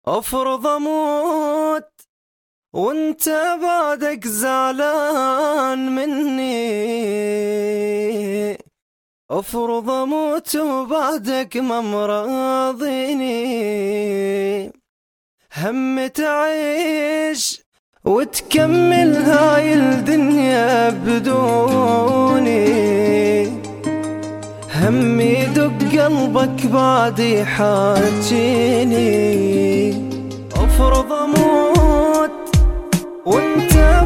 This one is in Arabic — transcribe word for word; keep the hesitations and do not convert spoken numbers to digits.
افرض اموت وانت بعدك زعلان مني، افرض اموت وبعدك ما مراضيني، هم تعيش وتكمل هاي الدنيا بدوني، هم يدق قلبك بعد يحاجيني. افرض اموت وانت